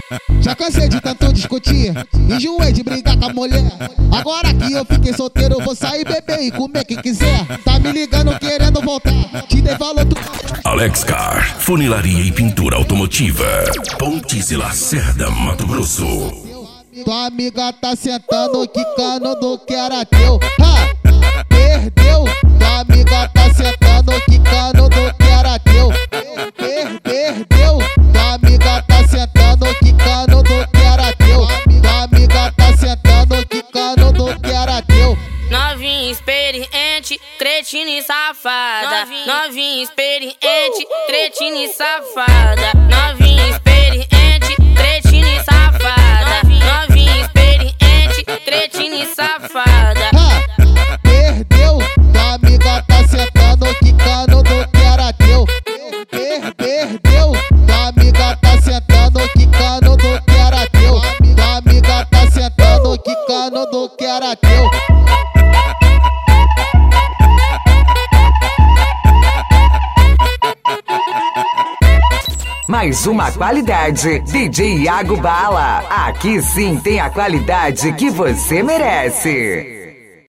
Já cansei de tanto discutir, enjoei de brigar com a mulher. Agora que eu fiquei solteiro, eu vou sair beber e comer quem quiser. Tá me ligando querendo voltar, te dei valor do... Alex Car, funilaria e pintura automotiva. Pontes e Lacerda, Mato Grosso. Tua amiga tá sentando, quicando do que era teu. Perdeu. Tua amiga tá sentando, quicando do que era teu. Perdeu. Tua amiga tá sentando, quicando do que era teu. Tua amiga tá sentando, quicando do que era teu. Novinha experiente, cretina e safada. Novinha experiente, cretina e safada. Novinha experiente, cretina e safada. Novinha experiente, cretina e safada. Perdeu, tua amiga tá sentando, quicando do que era teu. Perdeu, tua amiga tá sentando, quicando do que era teu. Tua amiga tá sentando, quicando do que era teu. Mais uma qualidade, DJ Iago Bala. Aqui sim tem a qualidade que você merece.